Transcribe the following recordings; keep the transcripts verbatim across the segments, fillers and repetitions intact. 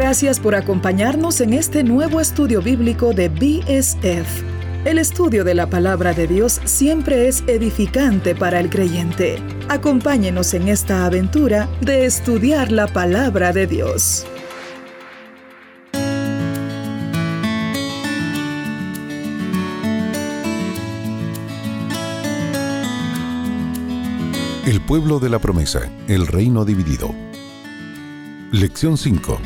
Gracias por acompañarnos en este nuevo estudio bíblico de B S F. El estudio de la Palabra de Dios siempre es edificante para el creyente. Acompáñenos en esta aventura de estudiar la Palabra de Dios. El pueblo de la promesa, el reino dividido. Lección cinco.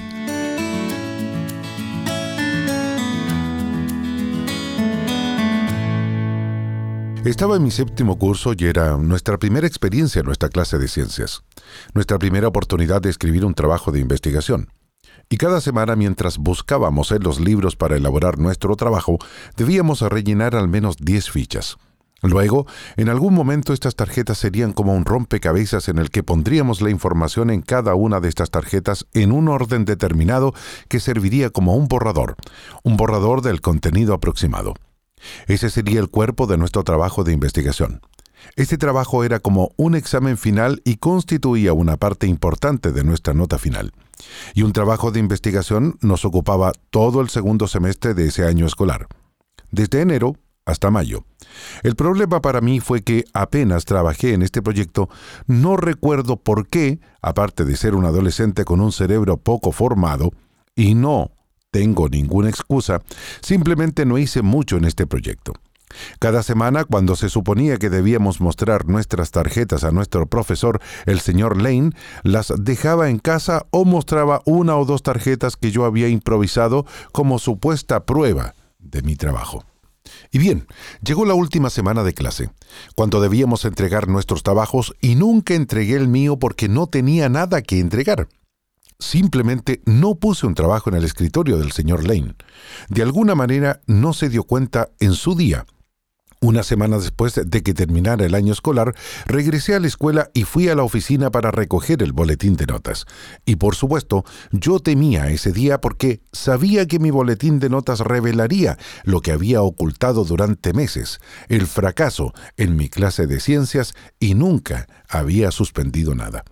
Estaba en mi séptimo curso y era nuestra primera experiencia en nuestra clase de ciencias, nuestra primera oportunidad de escribir un trabajo de investigación. Y cada semana, mientras buscábamos en los libros para elaborar nuestro trabajo, debíamos rellenar al menos diez fichas. Luego, en algún momento estas tarjetas serían como un rompecabezas en el que pondríamos la información en cada una de estas tarjetas en un orden determinado que serviría como un borrador, un borrador del contenido aproximado. Ese sería el cuerpo de nuestro trabajo de investigación. Este trabajo era como un examen final y constituía una parte importante de nuestra nota final. Y un trabajo de investigación nos ocupaba todo el segundo semestre de ese año escolar, desde enero hasta mayo. El problema para mí fue que apenas trabajé en este proyecto, no recuerdo por qué, aparte de ser un adolescente con un cerebro poco formado, y no tengo ninguna excusa, simplemente no hice mucho en este proyecto. Cada semana, cuando se suponía que debíamos mostrar nuestras tarjetas a nuestro profesor, el señor Lane, las dejaba en casa o mostraba una o dos tarjetas que yo había improvisado como supuesta prueba de mi trabajo. Y bien, llegó la última semana de clase, cuando debíamos entregar nuestros trabajos y nunca entregué el mío porque no tenía nada que entregar. Simplemente no puse un trabajo en el escritorio del señor Lane. De alguna manera no se dio cuenta en su día. Una semana después de que terminara el año escolar, regresé a la escuela y fui a la oficina para recoger el boletín de notas. Y por supuesto, yo temía ese día porque sabía que mi boletín de notas revelaría lo que había ocultado durante meses, el fracaso en mi clase de ciencias, y nunca había suspendido nada.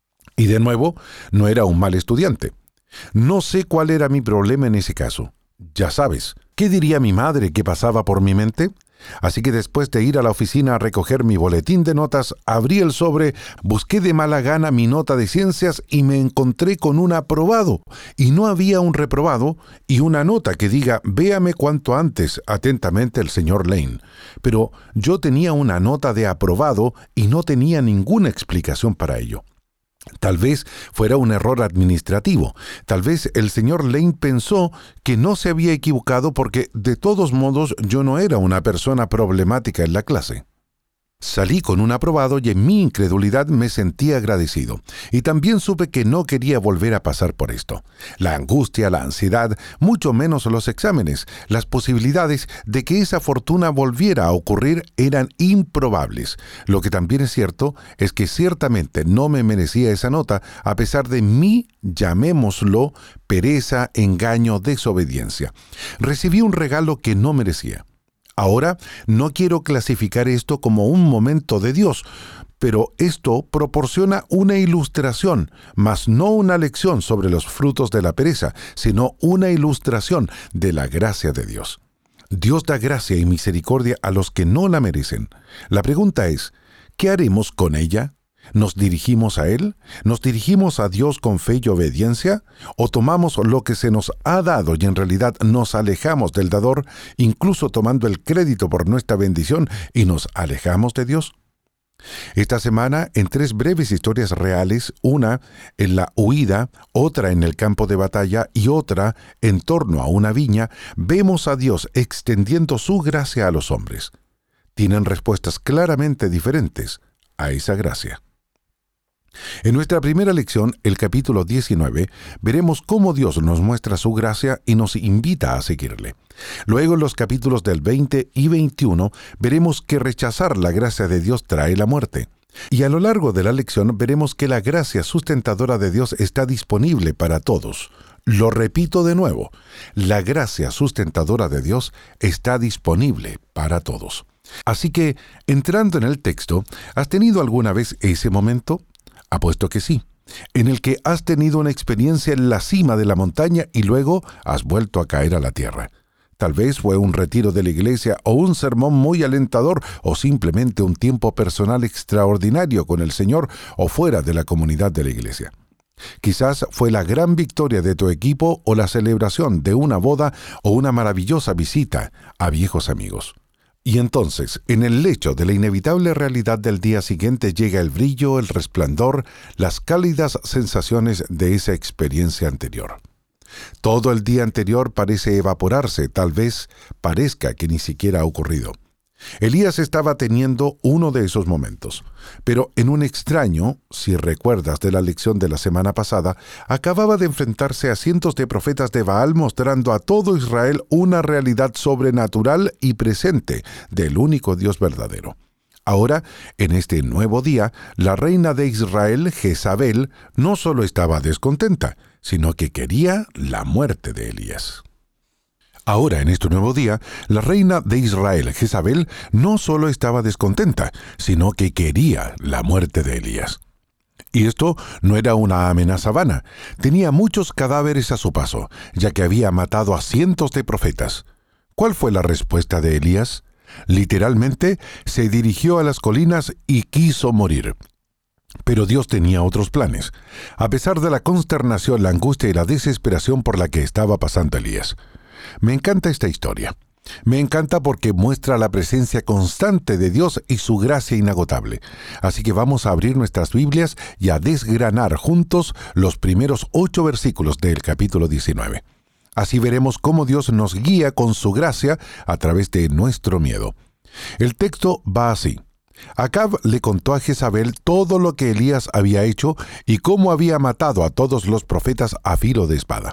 Y de nuevo, no era un mal estudiante. No sé cuál era mi problema en ese caso. Ya sabes, ¿qué diría mi madre que pasaba por mi mente? Así que después de ir a la oficina a recoger mi boletín de notas, abrí el sobre, busqué de mala gana mi nota de ciencias y me encontré con un aprobado. Y no había un reprobado y una nota que diga, véame cuanto antes, atentamente el señor Lane. Pero yo tenía una nota de aprobado y no tenía ninguna explicación para ello. Tal vez fuera un error administrativo. Tal vez el señor Lane pensó que no se había equivocado porque, de todos modos, yo no era una persona problemática en la clase. Salí con un aprobado y en mi incredulidad me sentí agradecido. Y también supe que no quería volver a pasar por esto. La angustia, la ansiedad, mucho menos los exámenes, las posibilidades de que esa fortuna volviera a ocurrir eran improbables. Lo que también es cierto es que ciertamente no me merecía esa nota a pesar de mi, llamémoslo, pereza, engaño, desobediencia. Recibí un regalo que no merecía. Ahora, no quiero clasificar esto como un momento de Dios, pero esto proporciona una ilustración, mas no una lección sobre los frutos de la pereza, sino una ilustración de la gracia de Dios. Dios da gracia y misericordia a los que no la merecen. La pregunta es, ¿qué haremos con ella? ¿Nos dirigimos a Él? ¿Nos dirigimos a Dios con fe y obediencia? ¿O tomamos lo que se nos ha dado y en realidad nos alejamos del dador, incluso tomando el crédito por nuestra bendición, y nos alejamos de Dios? Esta semana, en tres breves historias reales, una en la huida, otra en el campo de batalla y otra en torno a una viña, vemos a Dios extendiendo su gracia a los hombres. Tienen respuestas claramente diferentes a esa gracia. En nuestra primera lección, el capítulo diecinueve, veremos cómo Dios nos muestra su gracia y nos invita a seguirle. Luego, en los capítulos del veinte y veintiuno, veremos que rechazar la gracia de Dios trae la muerte. Y a lo largo de la lección veremos que la gracia sustentadora de Dios está disponible para todos. Lo repito de nuevo, la gracia sustentadora de Dios está disponible para todos. Así que, entrando en el texto, ¿has tenido alguna vez ese momento? Apuesto que sí. en el que has tenido una experiencia en la cima de la montaña y luego has vuelto a caer a la tierra. Tal vez fue un retiro de la iglesia o un sermón muy alentador o simplemente un tiempo personal extraordinario con el Señor o fuera de la comunidad de la iglesia. Quizás fue la gran victoria de tu equipo o la celebración de una boda o una maravillosa visita a viejos amigos. Y entonces, en el lecho de la inevitable realidad del día siguiente llega el brillo, el resplandor, las cálidas sensaciones de esa experiencia anterior. Todo el día anterior parece evaporarse, tal vez parezca que ni siquiera ha ocurrido. Elías estaba teniendo uno de esos momentos, pero en un extraño, si recuerdas de la lección de la semana pasada, acababa de enfrentarse a cientos de profetas de Baal mostrando a todo Israel una realidad sobrenatural y presente del único Dios verdadero. Ahora, en este nuevo día, la reina de Israel, Jezabel, no solo estaba descontenta, sino que quería la muerte de Elías. Ahora, en este nuevo día, la reina de Israel, Jezabel, no solo estaba descontenta, sino que quería la muerte de Elías. Y esto no era una amenaza vana. Tenía muchos cadáveres a su paso, ya que había matado a cientos de profetas. ¿Cuál fue la respuesta de Elías? Literalmente, se dirigió a las colinas y quiso morir. Pero Dios tenía otros planes, a pesar de la consternación, la angustia y la desesperación por la que estaba pasando Elías. Me encanta esta historia. Me encanta porque muestra la presencia constante de Dios y su gracia inagotable. Así que vamos a abrir nuestras Biblias y a desgranar juntos los primeros ocho versículos del capítulo diecinueve. Así veremos cómo Dios nos guía con su gracia a través de nuestro miedo. El texto va así. Acab le contó a Jezabel todo lo que Elías había hecho y cómo había matado a todos los profetas a filo de espada.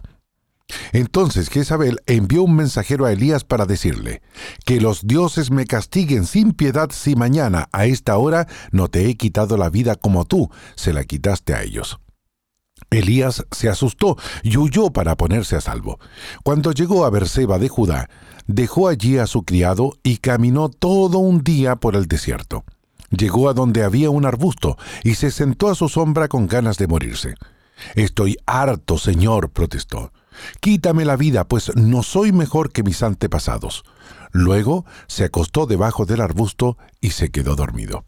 Entonces Jezabel envió un mensajero a Elías para decirle: «Que los dioses me castiguen sin piedad si mañana, a esta hora, no te he quitado la vida como tú se la quitaste a ellos». Elías se asustó y huyó para ponerse a salvo. Cuando llegó a Berseba de Judá, dejó allí a su criado y caminó todo un día por el desierto. Llegó a donde había un arbusto y se sentó a su sombra con ganas de morirse. «Estoy harto, Señor», protestó. «Quítame la vida, pues no soy mejor que mis antepasados». Luego se acostó debajo del arbusto y se quedó dormido.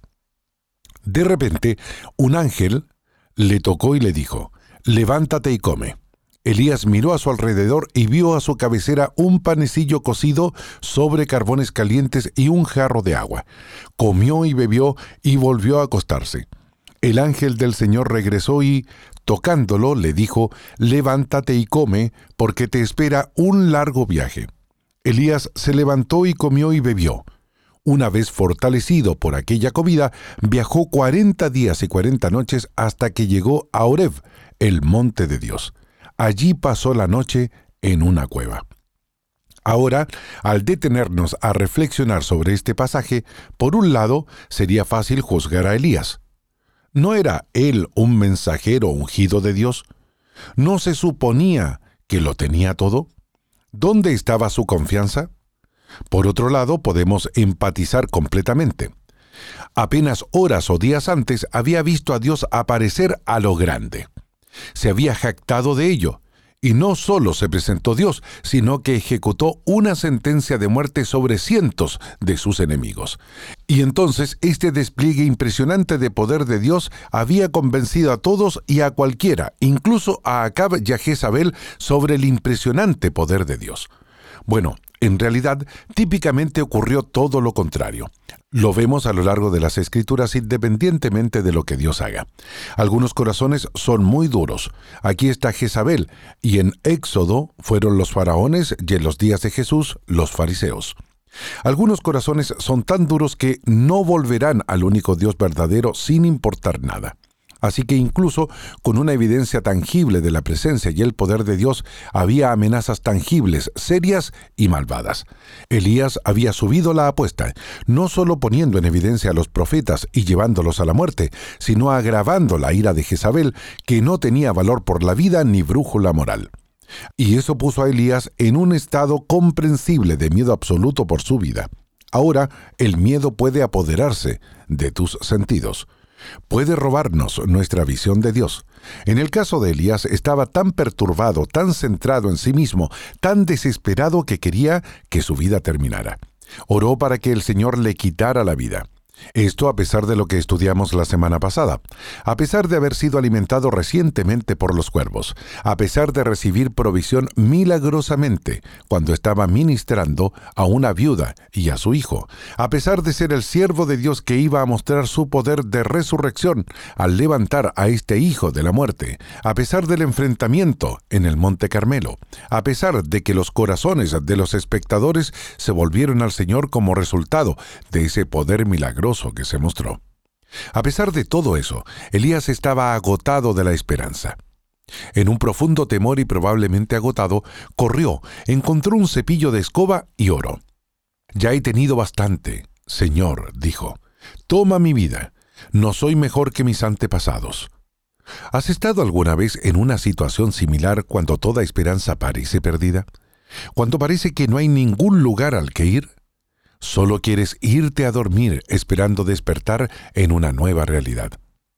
De repente, un ángel le tocó y le dijo: «Levántate y come». Elías miró a su alrededor y vio a su cabecera un panecillo cocido sobre carbones calientes y un jarro de agua. Comió y bebió y volvió a acostarse. El ángel del Señor regresó y, tocándolo, le dijo: «Levántate y come, porque te espera un largo viaje». Elías se levantó y comió y bebió. Una vez fortalecido por aquella comida, viajó cuarenta días y cuarenta noches hasta que llegó a Horeb, el monte de Dios. Allí pasó la noche en una cueva. Ahora, al detenernos a reflexionar sobre este pasaje, por un lado, sería fácil juzgar a Elías. ¿No era él un mensajero ungido de Dios? ¿No se suponía que lo tenía todo? ¿Dónde estaba su confianza? Por otro lado, podemos empatizar completamente. Apenas horas o días antes había visto a Dios aparecer a lo grande. Se había jactado de ello, y no solo se presentó Dios, sino que ejecutó una sentencia de muerte sobre cientos de sus enemigos. Y entonces este despliegue impresionante de poder de Dios había convencido a todos y a cualquiera, incluso a Acab y a Jezabel, sobre el impresionante poder de Dios. Bueno, en realidad, típicamente ocurrió todo lo contrario. Lo vemos a lo largo de las Escrituras independientemente de lo que Dios haga. Algunos corazones son muy duros. Aquí está Jezabel, y en Éxodo fueron los faraones y en los días de Jesús los fariseos. Algunos corazones son tan duros que no volverán al único Dios verdadero sin importar nada. Así que incluso con una evidencia tangible de la presencia y el poder de Dios, había amenazas tangibles, serias y malvadas. Elías había subido la apuesta, no solo poniendo en evidencia a los profetas y llevándolos a la muerte, sino agravando la ira de Jezabel, que no tenía valor por la vida ni brújula moral. Y eso puso a Elías en un estado comprensible de miedo absoluto por su vida. Ahora, el miedo puede apoderarse de tus sentidos. Puede robarnos nuestra visión de Dios. En el caso de Elías, estaba tan perturbado, tan centrado en sí mismo, tan desesperado que quería que su vida terminara. Oró para que el Señor le quitara la vida. Esto a pesar de lo que estudiamos la semana pasada, a pesar de haber sido alimentado recientemente por los cuervos, a pesar de recibir provisión milagrosamente cuando estaba ministrando a una viuda y a su hijo, a pesar de ser el siervo de Dios que iba a mostrar su poder de resurrección al levantar a este hijo de la muerte, a pesar del enfrentamiento en el Monte Carmelo, a pesar de que los corazones de los espectadores se volvieron al Señor como resultado de ese poder milagroso que se mostró. A pesar de todo eso, Elías estaba agotado de la esperanza. En un profundo temor y probablemente agotado, corrió, encontró un cepillo de escoba y oró. «Ya he tenido bastante, Señor», dijo. «Toma mi vida. No soy mejor que mis antepasados». ¿Has estado alguna vez en una situación similar cuando toda esperanza parece perdida? ¿Cuando parece que no hay ningún lugar al que ir? Solo quieres irte a dormir esperando despertar en una nueva realidad.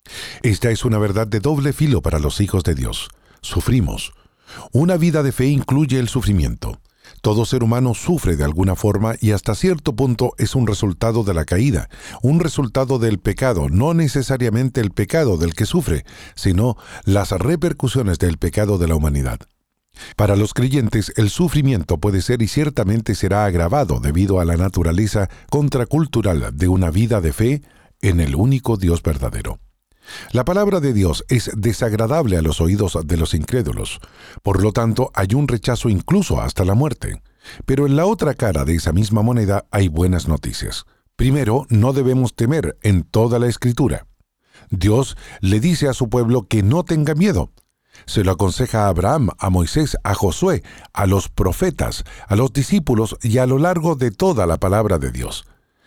Esta es una verdad de doble filo para los hijos de Dios. Sufrimos. Una vida de fe incluye el sufrimiento. Todo ser humano sufre de alguna forma y hasta cierto punto es un resultado de la caída, un resultado del pecado, no necesariamente el pecado del que sufre, sino las repercusiones del pecado de la humanidad. Para los creyentes, el sufrimiento puede ser y ciertamente será agravado debido a la naturaleza contracultural de una vida de fe en el único Dios verdadero. La palabra de Dios es desagradable a los oídos de los incrédulos. Por lo tanto, hay un rechazo incluso hasta la muerte. Pero en la otra cara de esa misma moneda hay buenas noticias. Primero, no debemos temer en toda la Escritura. Dios le dice a su pueblo que no tenga miedo. Se lo aconseja a Abraham, a Moisés, a Josué, a los profetas, a los discípulos y a lo largo de toda la palabra de Dios.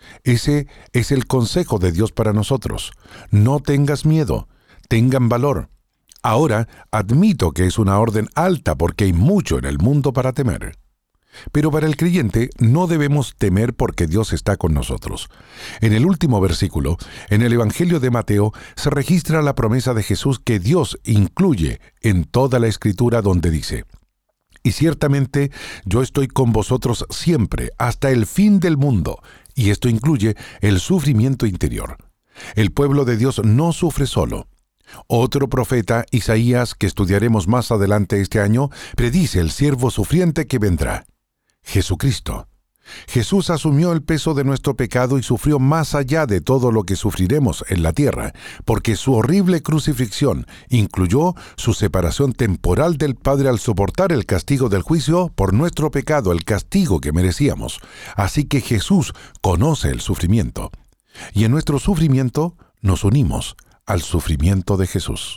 Ese es el consejo de Dios para nosotros. No tengas miedo, tengan valor. Ahora, admito que es una orden alta porque hay mucho en el mundo para temer. Pero para el creyente no debemos temer porque Dios está con nosotros. En el último versículo, en el Evangelio de Mateo, se registra la promesa de Jesús que Dios incluye en toda la Escritura donde dice: «Y ciertamente yo estoy con vosotros siempre, hasta el fin del mundo», y esto incluye el sufrimiento interior. El pueblo de Dios no sufre solo. Otro profeta, Isaías, que estudiaremos más adelante este año, predice el siervo sufriente que vendrá: Jesucristo. Jesús asumió el peso de nuestro pecado y sufrió más allá de todo lo que sufriremos en la tierra, porque su horrible crucifixión incluyó su separación temporal del Padre al soportar el castigo del juicio por nuestro pecado, el castigo que merecíamos. Así que Jesús conoce el sufrimiento. Y en nuestro sufrimiento nos unimos al sufrimiento de Jesús.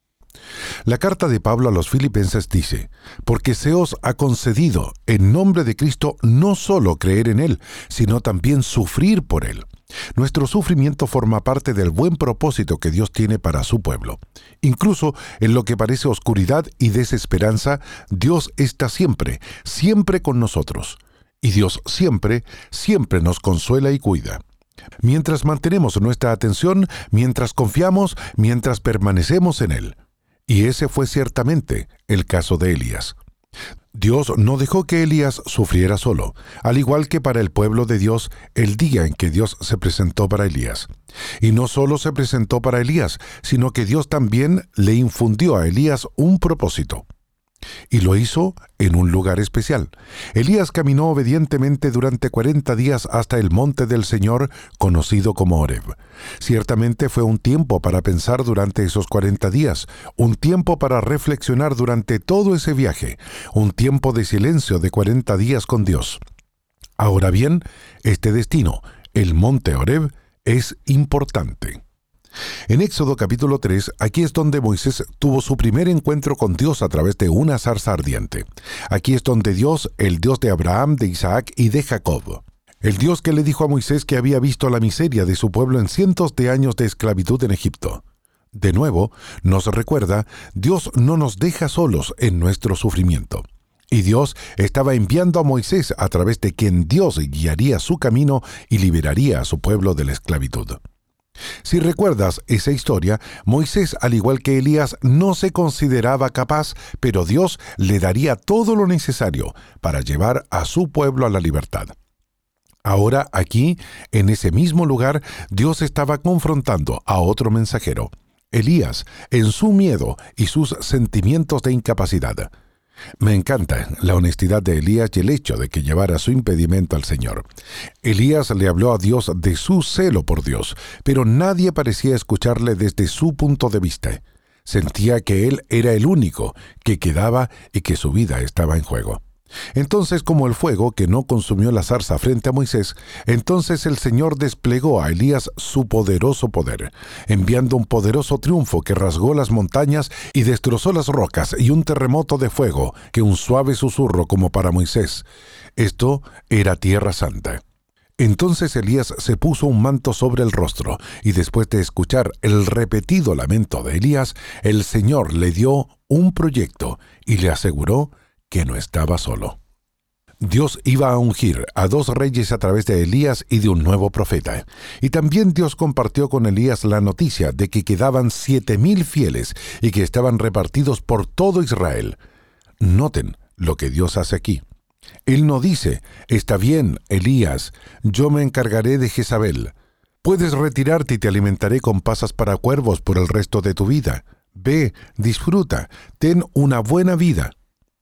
La carta de Pablo a los Filipenses dice: «Porque se os ha concedido en nombre de Cristo no solo creer en Él, sino también sufrir por Él». Nuestro sufrimiento forma parte del buen propósito que Dios tiene para su pueblo. Incluso en lo que parece oscuridad y desesperanza, Dios está siempre, siempre con nosotros. Y Dios siempre, siempre nos consuela y cuida. Mientras mantenemos nuestra atención, mientras confiamos, mientras permanecemos en Él. Y ese fue ciertamente el caso de Elías. Dios no dejó que Elías sufriera solo, al igual que para el pueblo de Dios el día en que Dios se presentó para Elías. Y no solo se presentó para Elías, sino que Dios también le infundió a Elías un propósito. Y lo hizo en un lugar especial. Elías caminó obedientemente durante cuarenta días hasta el monte del Señor, conocido como Horeb. Ciertamente fue un tiempo para pensar durante esos cuarenta días, un tiempo para reflexionar durante todo ese viaje, un tiempo de silencio de cuarenta días con Dios. Ahora bien, este destino, el monte Horeb, es importante. En Éxodo capítulo tres, aquí es donde Moisés tuvo su primer encuentro con Dios a través de una zarza ardiente. Aquí es donde Dios, el Dios de Abraham, de Isaac y de Jacob, el Dios que le dijo a Moisés que había visto la miseria de su pueblo en cientos de años de esclavitud en Egipto. De nuevo, nos recuerda, Dios no nos deja solos en nuestro sufrimiento. Y Dios estaba enviando a Moisés a través de quien Dios guiaría su camino y liberaría a su pueblo de la esclavitud. Si recuerdas esa historia, Moisés, al igual que Elías, no se consideraba capaz, pero Dios le daría todo lo necesario para llevar a su pueblo a la libertad. Ahora, aquí, en ese mismo lugar, Dios estaba confrontando a otro mensajero, Elías, en su miedo y sus sentimientos de incapacidad. Me encanta la honestidad de Elías y el hecho de que llevara su impedimento al Señor. Elías le habló a Dios de su celo por Dios, pero nadie parecía escucharle desde su punto de vista. Sentía que él era el único que quedaba y que su vida estaba en juego. Entonces, como el fuego que no consumió la zarza frente a Moisés, entonces el Señor desplegó a Elías su poderoso poder, enviando un poderoso triunfo que rasgó las montañas y destrozó las rocas, y un terremoto de fuego que un suave susurro como para Moisés. Esto era Tierra Santa. Entonces Elías se puso un manto sobre el rostro, y después de escuchar el repetido lamento de Elías, el Señor le dio un proyecto y le aseguró que no estaba solo. Dios iba a ungir a dos reyes a través de Elías y de un nuevo profeta. Y también Dios compartió con Elías la noticia de que quedaban siete mil fieles y que estaban repartidos por todo Israel. Noten lo que Dios hace aquí. Él no dice, está bien, Elías, yo me encargaré de Jezabel. Puedes retirarte y te alimentaré con pasas para cuervos por el resto de tu vida. Ve, disfruta, ten una buena vida.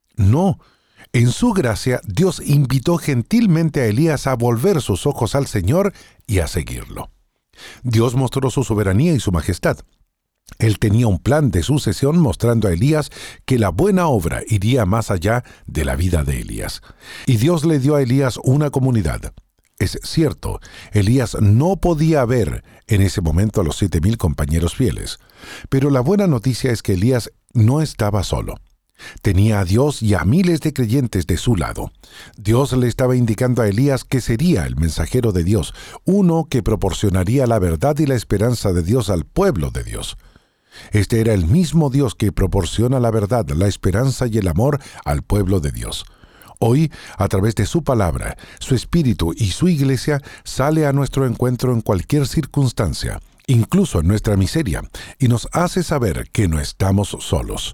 No, en su gracia Dios invitó gentilmente a Elías a volver sus ojos al Señor y a seguirlo. Dios mostró su soberanía y su majestad. Él tenía un plan de sucesión mostrando a Elías que la buena obra iría más allá de la vida de Elías. Y Dios le dio a Elías una comunidad. Es cierto, Elías no podía ver en ese momento a los siete mil compañeros fieles, pero la buena noticia es que Elías no estaba solo. Tenía a Dios y a miles de creyentes de su lado. Dios le estaba indicando a Elías que sería el mensajero de Dios, uno que proporcionaría la verdad y la esperanza de Dios al pueblo de Dios. Este era el mismo Dios que proporciona la verdad, la esperanza y el amor al pueblo de Dios. Hoy, a través de su palabra, su espíritu y su iglesia, sale a nuestro encuentro en cualquier circunstancia, incluso en nuestra miseria, y nos hace saber que no estamos solos.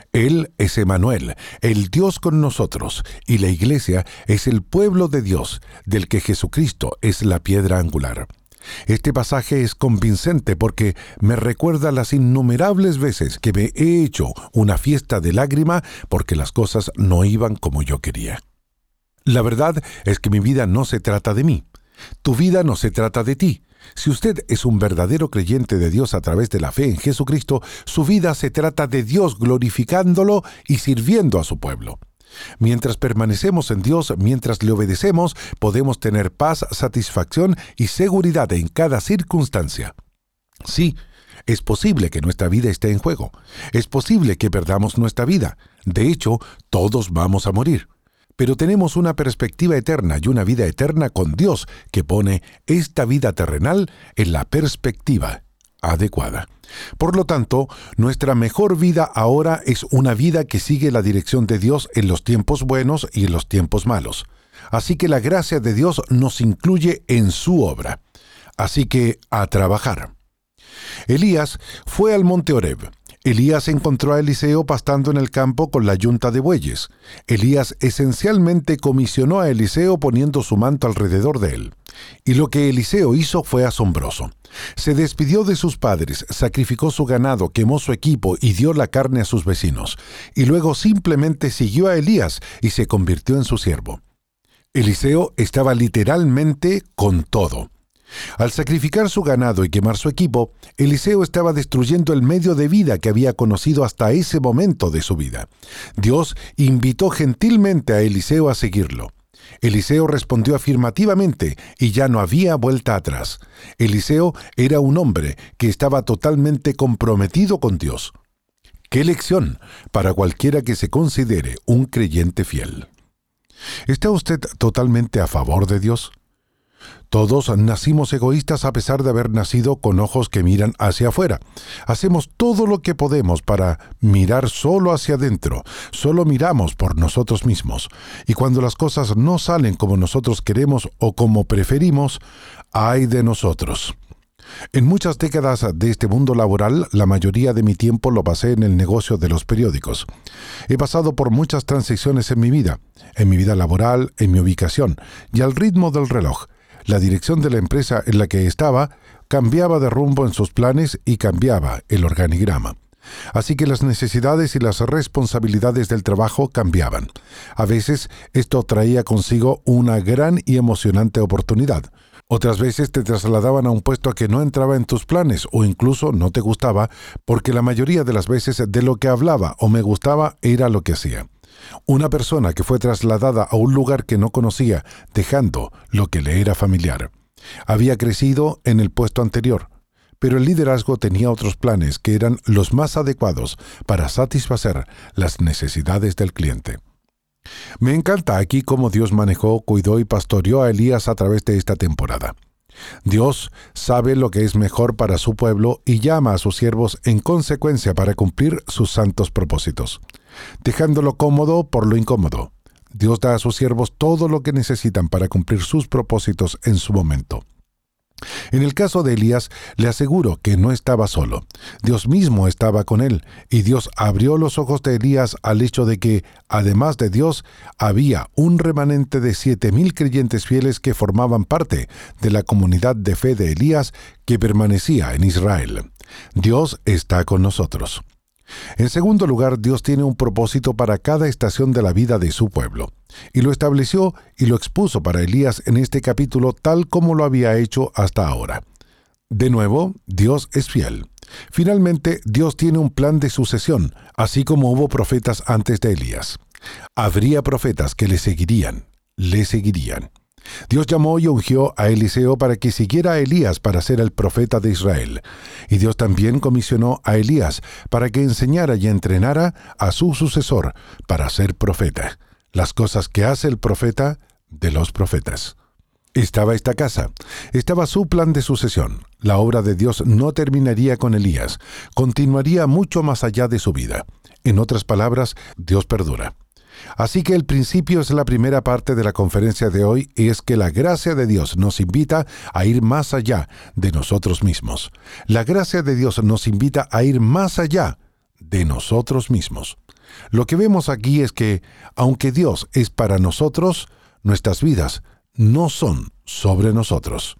Él es Emmanuel, el Dios con nosotros, y la iglesia es el pueblo de Dios, del que Jesucristo es la piedra angular. Este pasaje es convincente porque me recuerda las innumerables veces que me he hecho una fiesta de lágrima porque las cosas no iban como yo quería. La verdad es que mi vida no se trata de mí. Tu vida no se trata de ti. Si usted es un verdadero creyente de Dios a través de la fe en Jesucristo, su vida se trata de Dios glorificándolo y sirviendo a su pueblo. Mientras permanecemos en Dios, mientras le obedecemos, podemos tener paz, satisfacción y seguridad en cada circunstancia. Sí, es posible que nuestra vida esté en juego. Es posible que perdamos nuestra vida. De hecho, todos vamos a morir. Pero tenemos una perspectiva eterna y una vida eterna con Dios que pone esta vida terrenal en la perspectiva adecuada. Por lo tanto, nuestra mejor vida ahora es una vida que sigue la dirección de Dios en los tiempos buenos y en los tiempos malos. Así que la gracia de Dios nos incluye en su obra. Así que, a trabajar. Elías fue al monte Horeb. Elías encontró a Eliseo pastando en el campo con la yunta de bueyes. Elías esencialmente comisionó a Eliseo poniendo su manto alrededor de él. Y lo que Eliseo hizo fue asombroso. Se despidió de sus padres, sacrificó su ganado, quemó su equipo y dio la carne a sus vecinos. Y luego simplemente siguió a Elías y se convirtió en su siervo. Eliseo estaba literalmente con todo. Al sacrificar su ganado y quemar su equipo, Eliseo estaba destruyendo el medio de vida que había conocido hasta ese momento de su vida. Dios invitó gentilmente a Eliseo a seguirlo. Eliseo respondió afirmativamente y ya no había vuelta atrás. Eliseo era un hombre que estaba totalmente comprometido con Dios. ¡Qué lección para cualquiera que se considere un creyente fiel! ¿Está usted totalmente a favor de Dios? Todos nacimos egoístas a pesar de haber nacido con ojos que miran hacia afuera. Hacemos todo lo que podemos para mirar solo hacia adentro. Solo miramos por nosotros mismos. Y cuando las cosas no salen como nosotros queremos o como preferimos, ¡ay de nosotros! En muchas décadas de este mundo laboral, la mayoría de mi tiempo lo pasé en el negocio de los periódicos. He pasado por muchas transiciones en mi vida, en mi vida laboral, en mi ubicación y al ritmo del reloj. La dirección de la empresa en la que estaba cambiaba de rumbo en sus planes y cambiaba el organigrama. Así que las necesidades y las responsabilidades del trabajo cambiaban. A veces esto traía consigo una gran y emocionante oportunidad. Otras veces te trasladaban a un puesto que no entraba en tus planes o incluso no te gustaba, porque la mayoría de las veces de lo que hablaba o me gustaba era lo que hacía. Una persona que fue trasladada a un lugar que no conocía, dejando lo que le era familiar. Había crecido en el puesto anterior, pero el liderazgo tenía otros planes que eran los más adecuados para satisfacer las necesidades del cliente. Me encanta aquí cómo Dios manejó, cuidó y pastoreó a Elías a través de esta temporada. Dios sabe lo que es mejor para su pueblo y llama a sus siervos en consecuencia para cumplir sus santos propósitos, dejándolo cómodo por lo incómodo. Dios da a sus siervos todo lo que necesitan para cumplir sus propósitos en su momento. En el caso de Elías, le aseguro que no estaba solo. Dios mismo estaba con él, y Dios abrió los ojos de Elías al hecho de que, además de Dios, había un remanente de siete mil creyentes fieles que formaban parte de la comunidad de fe de Elías que permanecía en Israel. Dios está con nosotros. En segundo lugar, Dios tiene un propósito para cada estación de la vida de su pueblo, y lo estableció y lo expuso para Elías en este capítulo tal como lo había hecho hasta ahora. De nuevo, Dios es fiel. Finalmente, Dios tiene un plan de sucesión, así como hubo profetas antes de Elías. Habría profetas que le seguirían, le seguirían. Dios llamó y ungió a Eliseo para que siguiera a Elías para ser el profeta de Israel. Y Dios también comisionó a Elías para que enseñara y entrenara a su sucesor para ser profeta. Las cosas que hace el profeta de los profetas. Estaba esta casa, estaba su plan de sucesión. La obra de Dios no terminaría con Elías, continuaría mucho más allá de su vida. En otras palabras, Dios perdura. Así que el principio es la primera parte de la conferencia de hoy y es que la gracia de Dios nos invita a ir más allá de nosotros mismos. La gracia de Dios nos invita a ir más allá de nosotros mismos. Lo que vemos aquí es que, aunque Dios es para nosotros, nuestras vidas no son sobre nosotros.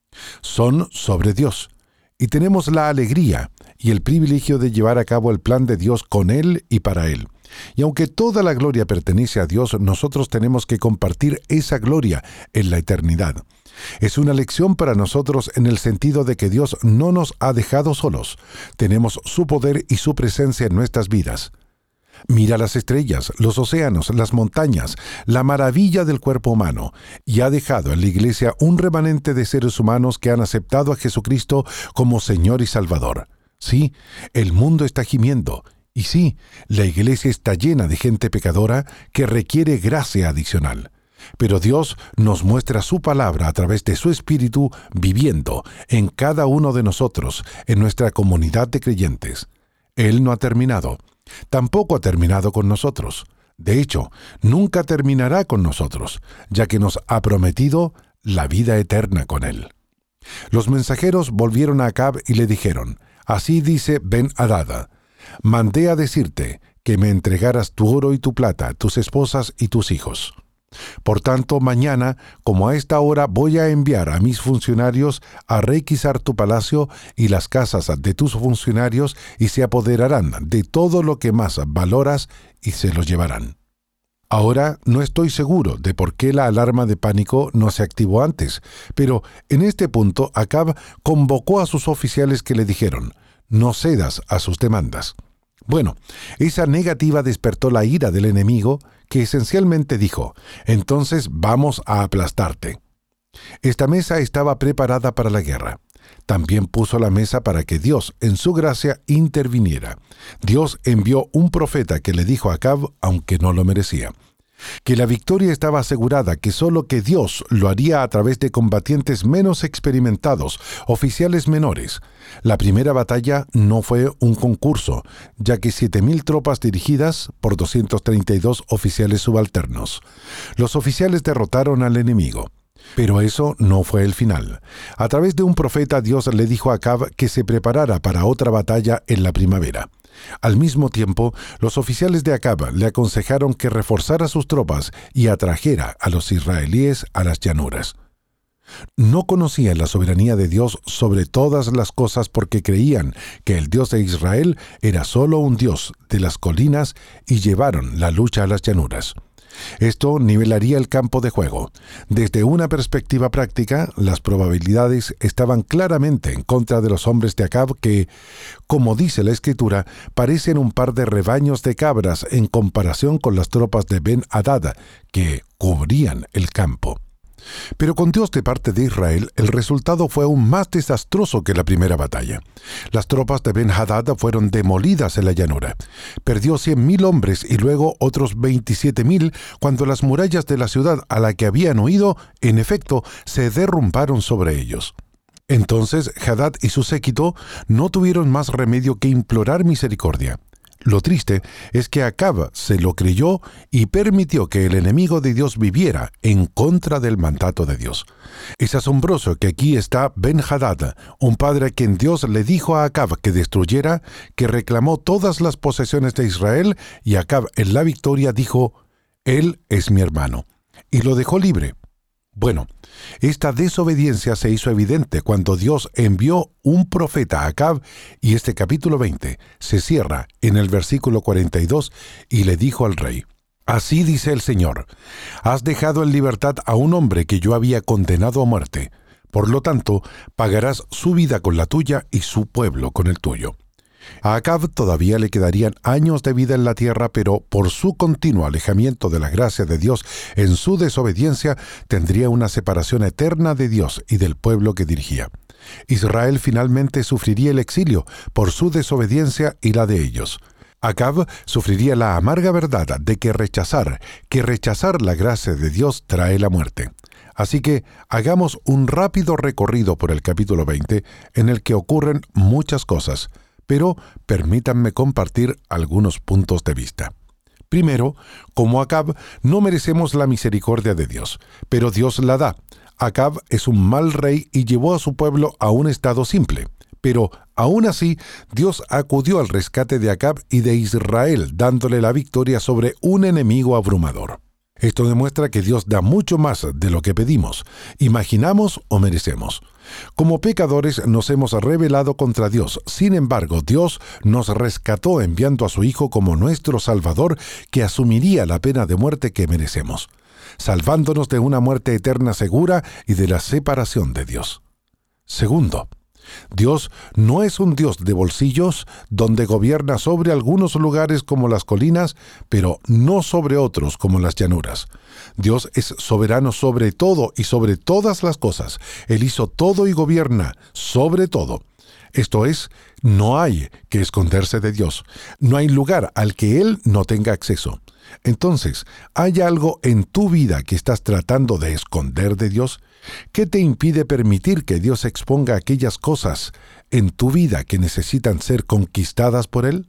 Son sobre Dios. Y tenemos la alegría y el privilegio de llevar a cabo el plan de Dios con Él y para Él. Y aunque toda la gloria pertenece a Dios, nosotros tenemos que compartir esa gloria en la eternidad. Es una lección para nosotros en el sentido de que Dios no nos ha dejado solos. Tenemos su poder y su presencia en nuestras vidas. Mira las estrellas, los océanos, las montañas, la maravilla del cuerpo humano, y ha dejado en la iglesia un remanente de seres humanos que han aceptado a Jesucristo como Señor y Salvador. Sí, el mundo está gimiendo. Y sí, la iglesia está llena de gente pecadora que requiere gracia adicional. Pero Dios nos muestra su palabra a través de su Espíritu viviendo en cada uno de nosotros, en nuestra comunidad de creyentes. Él no ha terminado. Tampoco ha terminado con nosotros. De hecho, nunca terminará con nosotros, ya que nos ha prometido la vida eterna con Él. Los mensajeros volvieron a Acab y le dijeron, «Así dice Ben-Hadad, mandé a decirte que me entregaras tu oro y tu plata, tus esposas y tus hijos. Por tanto, mañana, como a esta hora, voy a enviar a mis funcionarios a requisar tu palacio y las casas de tus funcionarios y se apoderarán de todo lo que más valoras y se los llevarán». Ahora no estoy seguro de por qué la alarma de pánico no se activó antes, pero en este punto Acab convocó a sus oficiales que le dijeron, «No cedas a sus demandas». Bueno, esa negativa despertó la ira del enemigo, que esencialmente dijo, «Entonces vamos a aplastarte». Esta mesa estaba preparada para la guerra. También puso la mesa para que Dios, en su gracia, interviniera. Dios envió un profeta que le dijo a Acab, aunque no lo merecía, que la victoria estaba asegurada, que solo que Dios lo haría a través de combatientes menos experimentados, oficiales menores. La primera batalla no fue un concurso, ya que siete mil tropas dirigidas por doscientos treinta y dos oficiales subalternos. Los oficiales derrotaron al enemigo. Pero eso no fue el final. A través de un profeta, Dios le dijo a Acab que se preparara para otra batalla en la primavera. Al mismo tiempo, los oficiales de Acab le aconsejaron que reforzara sus tropas y atrajera a los israelíes a las llanuras. No conocían la soberanía de Dios sobre todas las cosas porque creían que el Dios de Israel era solo un Dios de las colinas y llevaron la lucha a las llanuras. Esto nivelaría el campo de juego. Desde una perspectiva práctica, las probabilidades estaban claramente en contra de los hombres de Acab que, como dice la Escritura, parecen un par de rebaños de cabras en comparación con las tropas de Ben-Hadad que cubrían el campo. Pero con Dios de parte de Israel, el resultado fue aún más desastroso que la primera batalla. Las tropas de Ben-Hadad fueron demolidas en la llanura. Perdió cien mil hombres y luego otros veintisiete mil cuando las murallas de la ciudad a la que habían huido, en efecto, se derrumbaron sobre ellos. Entonces Hadad y su séquito no tuvieron más remedio que implorar misericordia. Lo triste es que Acab se lo creyó y permitió que el enemigo de Dios viviera en contra del mandato de Dios. Es asombroso que aquí está Ben-Hadad, un padre a quien Dios le dijo a Acab que destruyera, que reclamó todas las posesiones de Israel, y Acab en la victoria dijo: «Él es mi hermano», y lo dejó libre. Bueno, esta desobediencia se hizo evidente cuando Dios envió un profeta a Acab, y este capítulo veinte se cierra en el versículo cuarenta y dos, y le dijo al rey: «Así dice el Señor, has dejado en libertad a un hombre que yo había condenado a muerte. Por lo tanto, pagarás su vida con la tuya y su pueblo con el tuyo». A Acab todavía le quedarían años de vida en la tierra, pero por su continuo alejamiento de la gracia de Dios en su desobediencia, tendría una separación eterna de Dios y del pueblo que dirigía. Israel finalmente sufriría el exilio por su desobediencia y la de ellos. Acab sufriría la amarga verdad de que rechazar, que rechazar la gracia de Dios trae la muerte. Así que hagamos un rápido recorrido por el capítulo veinte, en el que ocurren muchas cosas. Pero permítanme compartir algunos puntos de vista. Primero, como Acab, no merecemos la misericordia de Dios, pero Dios la da. Acab es un mal rey y llevó a su pueblo a un estado simple. Pero, aún así, Dios acudió al rescate de Acab y de Israel, dándole la victoria sobre un enemigo abrumador. Esto demuestra que Dios da mucho más de lo que pedimos, imaginamos o merecemos. Como pecadores nos hemos rebelado contra Dios. Sin embargo, Dios nos rescató enviando a su Hijo como nuestro Salvador, que asumiría la pena de muerte que merecemos, salvándonos de una muerte eterna segura y de la separación de Dios. Segundo, Dios no es un Dios de bolsillos donde gobierna sobre algunos lugares como las colinas, pero no sobre otros como las llanuras. Dios es soberano sobre todo y sobre todas las cosas. Él hizo todo y gobierna sobre todo. Esto es, no hay que esconderse de Dios. No hay lugar al que Él no tenga acceso. Entonces, ¿hay algo en tu vida que estás tratando de esconder de Dios? ¿Qué te impide permitir que Dios exponga aquellas cosas en tu vida que necesitan ser conquistadas por Él?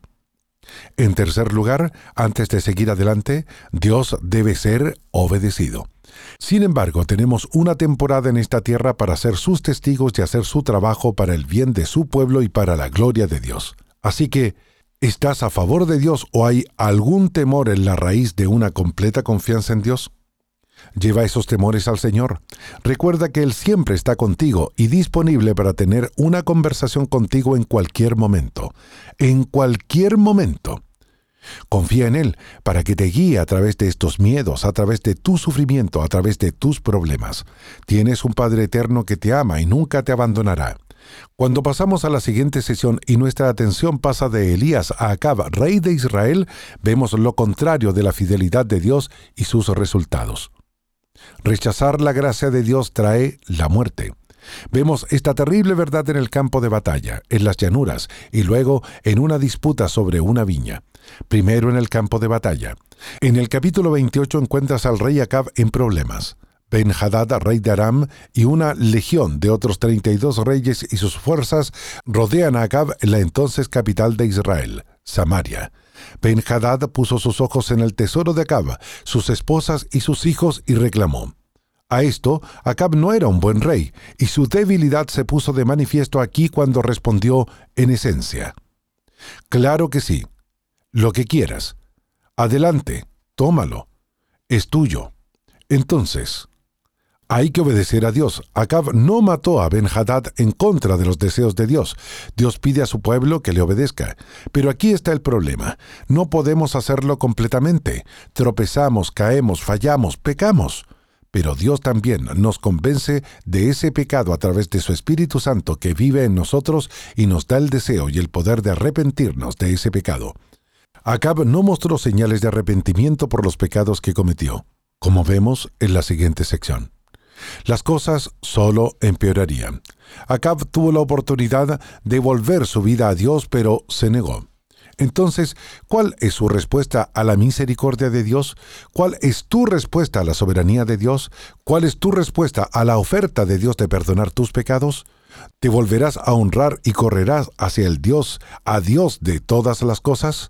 En tercer lugar, antes de seguir adelante, Dios debe ser obedecido. Sin embargo, tenemos una temporada en esta tierra para ser sus testigos y hacer su trabajo para el bien de su pueblo y para la gloria de Dios. Así que, ¿estás a favor de Dios o hay algún temor en la raíz de una completa confianza en Dios? Lleva esos temores al Señor. Recuerda que Él siempre está contigo y disponible para tener una conversación contigo en cualquier momento. En cualquier momento. Confía en Él para que te guíe a través de estos miedos, a través de tu sufrimiento, a través de tus problemas. Tienes un Padre eterno que te ama y nunca te abandonará. Cuando pasamos a la siguiente sesión y nuestra atención pasa de Elías a Acab, rey de Israel, vemos lo contrario de la fidelidad de Dios y sus resultados. Rechazar la gracia de Dios trae la muerte. Vemos esta terrible verdad en el campo de batalla, en las llanuras, y luego en una disputa sobre una viña. Primero en el campo de batalla. En el capítulo veintiocho encuentras al rey Acab en problemas. Ben-Hadad, rey de Aram, y una legión de otros treinta y dos reyes y sus fuerzas rodean a Acab en la entonces capital de Israel, Samaria. Ben-Hadad puso sus ojos en el tesoro de Acab, sus esposas y sus hijos, y reclamó: A esto, Acab no era un buen rey, y su debilidad se puso de manifiesto aquí cuando respondió en esencia: «Claro que sí, lo que quieras. Adelante, tómalo. Es tuyo». Entonces, hay que obedecer a Dios. Acab no mató a Ben-Hadad en contra de los deseos de Dios. Dios pide a su pueblo que le obedezca. Pero aquí está el problema. No podemos hacerlo completamente. Tropezamos, caemos, fallamos, pecamos. Pero Dios también nos convence de ese pecado a través de su Espíritu Santo que vive en nosotros y nos da el deseo y el poder de arrepentirnos de ese pecado. Acab no mostró señales de arrepentimiento por los pecados que cometió, como vemos en la siguiente sección. Las cosas solo empeorarían. Acab tuvo la oportunidad de volver su vida a Dios, pero se negó. Entonces, ¿cuál es su respuesta a la misericordia de Dios? ¿Cuál es tu respuesta a la soberanía de Dios? ¿Cuál es tu respuesta a la oferta de Dios de perdonar tus pecados? ¿Te volverás a honrar y correrás hacia el Dios, a Dios de todas las cosas?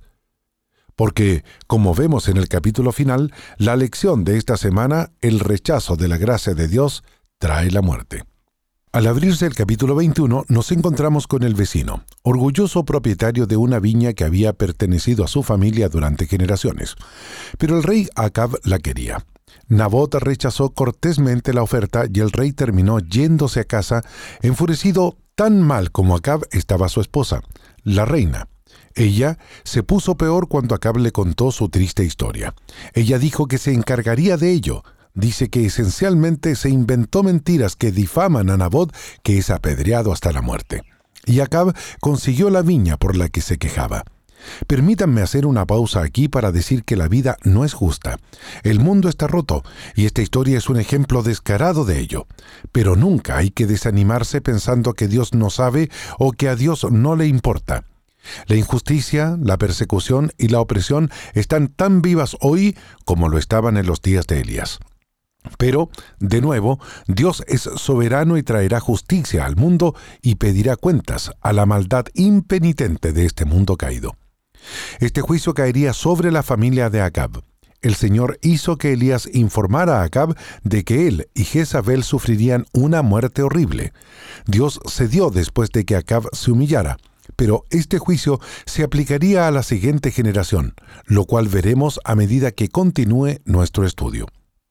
Porque, como vemos en el capítulo final, la lección de esta semana, el rechazo de la gracia de Dios, trae la muerte. Al abrirse el capítulo veintiuno, nos encontramos con el vecino, orgulloso propietario de una viña que había pertenecido a su familia durante generaciones. Pero el rey Acab la quería. Nabot rechazó cortésmente la oferta y el rey terminó yéndose a casa, enfurecido tan mal como Acab estaba su esposa, la reina. Ella se puso peor cuando Acab le contó su triste historia. Ella dijo que se encargaría de ello. Dice que esencialmente se inventó mentiras que difaman a Nabot, que es apedreado hasta la muerte. Y Acab consiguió la viña por la que se quejaba. Permítanme hacer una pausa aquí para decir que la vida no es justa. El mundo está roto, y esta historia es un ejemplo descarado de ello. Pero nunca hay que desanimarse pensando que Dios no sabe o que a Dios no le importa. La injusticia, la persecución y la opresión están tan vivas hoy como lo estaban en los días de Elías. Pero, de nuevo, Dios es soberano y traerá justicia al mundo y pedirá cuentas a la maldad impenitente de este mundo caído. Este juicio caería sobre la familia de Acab. El Señor hizo que Elías informara a Acab de que él y Jezabel sufrirían una muerte horrible. Dios cedió después de que Acab se humillara. Pero este juicio se aplicaría a la siguiente generación, lo cual veremos a medida que continúe nuestro estudio.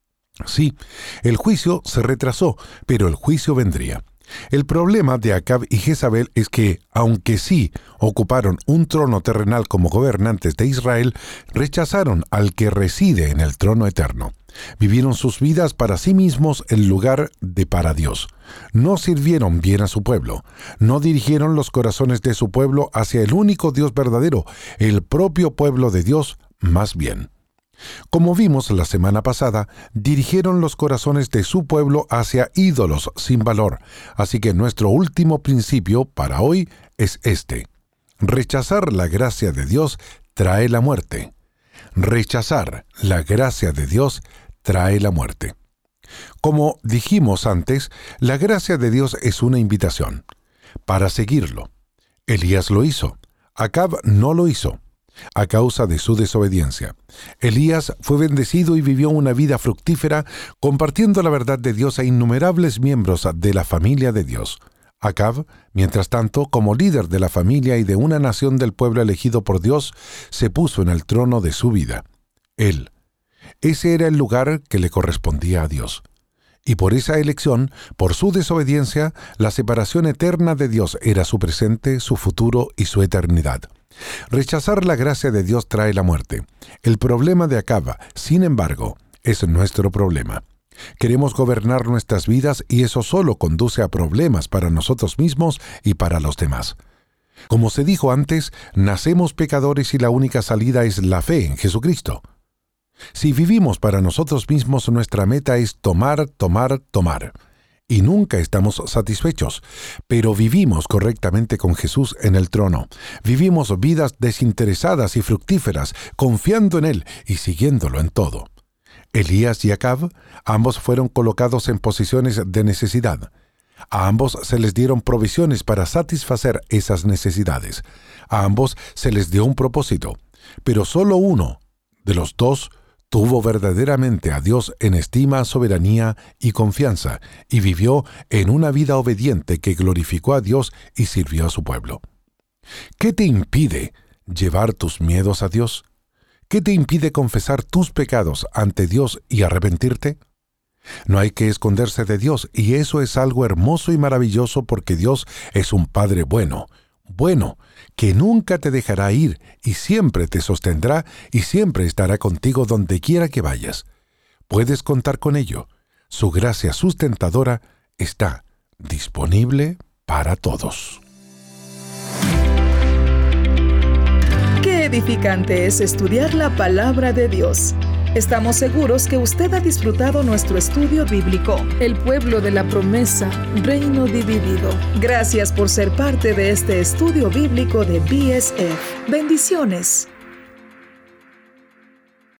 Sí, el juicio se retrasó, pero el juicio vendría. El problema de Acab y Jezabel es que, aunque sí ocuparon un trono terrenal como gobernantes de Israel, rechazaron al que reside en el trono eterno. Vivieron sus vidas para sí mismos en lugar de para Dios. No sirvieron bien a su pueblo. No dirigieron los corazones de su pueblo hacia el único Dios verdadero, el propio pueblo de Dios, más bien. Como vimos la semana pasada, dirigieron los corazones de su pueblo hacia ídolos sin valor. Así que nuestro último principio para hoy es este. Rechazar la gracia de Dios trae la muerte. Rechazar la gracia de Dios trae la muerte. Como dijimos antes, la gracia de Dios es una invitación para seguirlo. Elías lo hizo. Acab no lo hizo, a causa de su desobediencia. Elías fue bendecido y vivió una vida fructífera, compartiendo la verdad de Dios a innumerables miembros de la familia de Dios. Acab, mientras tanto, como líder de la familia y de una nación del pueblo elegido por Dios, se puso en el trono de su vida. Él. Ese era el lugar que le correspondía a Dios. Y por esa elección, por su desobediencia, la separación eterna de Dios era su presente, su futuro y su eternidad. Rechazar la gracia de Dios trae la muerte. El problema de Acab, sin embargo, es nuestro problema. Queremos gobernar nuestras vidas y eso solo conduce a problemas para nosotros mismos y para los demás. Como se dijo antes, nacemos pecadores y la única salida es la fe en Jesucristo. Si vivimos para nosotros mismos, nuestra meta es tomar, tomar, tomar. Y nunca estamos satisfechos, pero vivimos correctamente con Jesús en el trono. Vivimos vidas desinteresadas y fructíferas, confiando en Él y siguiéndolo en todo. Elías y Acab, ambos fueron colocados en posiciones de necesidad. A ambos se les dieron provisiones para satisfacer esas necesidades. A ambos se les dio un propósito, pero solo uno de los dos tuvo verdaderamente a Dios en estima, soberanía y confianza, y vivió en una vida obediente que glorificó a Dios y sirvió a su pueblo. ¿Qué te impide llevar tus miedos a Dios? ¿Qué te impide confesar tus pecados ante Dios y arrepentirte? No hay que esconderse de Dios, y eso es algo hermoso y maravilloso porque Dios es un Padre bueno, bueno, que nunca te dejará ir y siempre te sostendrá y siempre estará contigo donde quiera que vayas. Puedes contar con ello. Su gracia sustentadora está disponible para todos. Qué edificante es estudiar la palabra de Dios. Estamos seguros que usted ha disfrutado nuestro estudio bíblico, El pueblo de la promesa, reino dividido. Gracias por ser parte de este estudio bíblico de B S F. Bendiciones.